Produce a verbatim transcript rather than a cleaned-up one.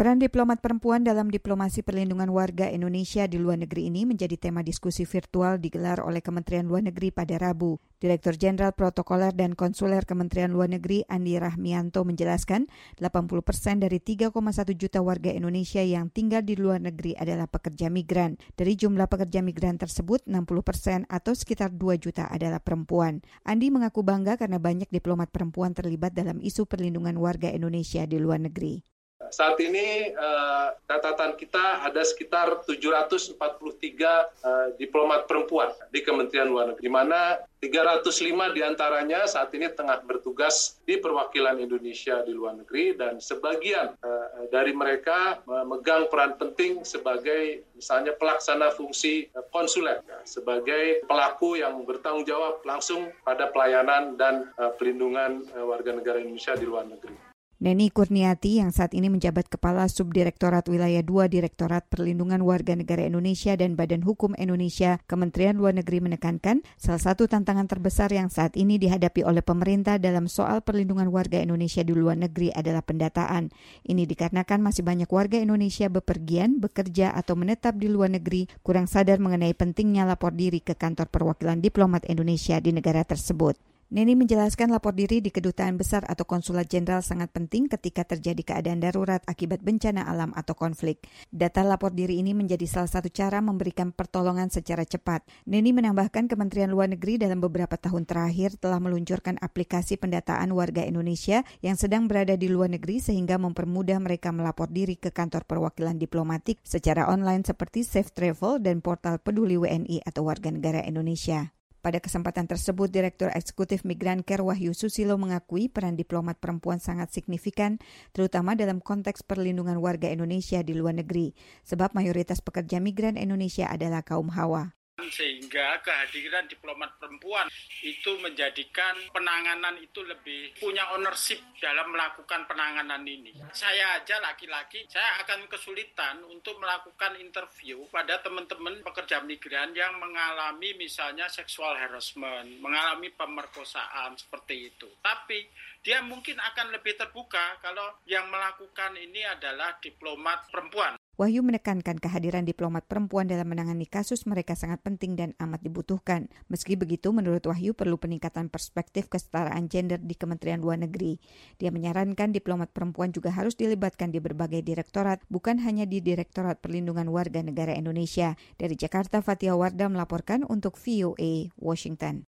Peran diplomat perempuan dalam diplomasi perlindungan warga Indonesia di luar negeri ini menjadi tema diskusi virtual digelar oleh Kementerian Luar Negeri pada Rabu. Direktur Jenderal Protokoler dan Konsuler Kementerian Luar Negeri Andi Rahmianto menjelaskan delapan puluh persen dari tiga koma satu juta warga Indonesia yang tinggal di luar negeri adalah pekerja migran. Dari jumlah pekerja migran tersebut, enam puluh persen atau sekitar dua juta adalah perempuan. Andi mengaku bangga karena banyak diplomat perempuan terlibat dalam isu perlindungan warga Indonesia di luar negeri. Saat ini uh, catatan kita ada sekitar tujuh ratus empat puluh tiga uh, diplomat perempuan di Kementerian Luar Negeri, di mana tiga ratus lima diantaranya saat ini tengah bertugas di perwakilan Indonesia di luar negeri, dan sebagian uh, dari mereka memegang peran penting sebagai misalnya pelaksana fungsi uh, konsuler, ya, sebagai pelaku yang bertanggung jawab langsung pada pelayanan dan uh, pelindungan uh, warga negara Indonesia di luar negeri. Neni Kurniati yang saat ini menjabat Kepala Subdirektorat Wilayah dua Direktorat Perlindungan Warga Negara Indonesia dan Badan Hukum Indonesia Kementerian Luar Negeri menekankan salah satu tantangan terbesar yang saat ini dihadapi oleh pemerintah dalam soal perlindungan warga Indonesia di luar negeri adalah pendataan. Ini dikarenakan masih banyak warga Indonesia bepergian, bekerja atau menetap di luar negeri kurang sadar mengenai pentingnya lapor diri ke kantor perwakilan diplomat Indonesia di negara tersebut. Neni menjelaskan lapor diri di kedutaan besar atau konsulat jenderal sangat penting ketika terjadi keadaan darurat akibat bencana alam atau konflik. Data lapor diri ini menjadi salah satu cara memberikan pertolongan secara cepat. Neni menambahkan Kementerian Luar Negeri dalam beberapa tahun terakhir telah meluncurkan aplikasi pendataan warga Indonesia yang sedang berada di luar negeri sehingga mempermudah mereka melapor diri ke kantor perwakilan diplomatik secara online seperti Safe Travel dan portal Peduli W N I atau Warga Negara Indonesia. Pada kesempatan tersebut, Direktur Eksekutif Migran Care Wahyu Susilo mengakui peran diplomat perempuan sangat signifikan, terutama dalam konteks perlindungan warga Indonesia di luar negeri, sebab mayoritas pekerja migran Indonesia adalah kaum Hawa. Sehingga kehadiran diplomat perempuan itu menjadikan penanganan itu lebih punya ownership dalam melakukan penanganan ini. Saya aja laki-laki, saya akan kesulitan untuk melakukan interview pada teman-teman pekerja migran yang mengalami misalnya sexual harassment, mengalami pemerkosaan seperti itu. Tapi dia mungkin akan lebih terbuka kalau yang melakukan ini adalah diplomat perempuan. Wahyu menekankan kehadiran diplomat perempuan dalam menangani kasus mereka sangat penting dan amat dibutuhkan. Meski begitu, menurut Wahyu perlu peningkatan perspektif kesetaraan gender di Kementerian Luar Negeri. Dia menyarankan diplomat perempuan juga harus dilibatkan di berbagai direktorat, bukan hanya di Direktorat Perlindungan Warga Negara Indonesia. Dari Jakarta, Fatia Wardah melaporkan untuk V O A Washington.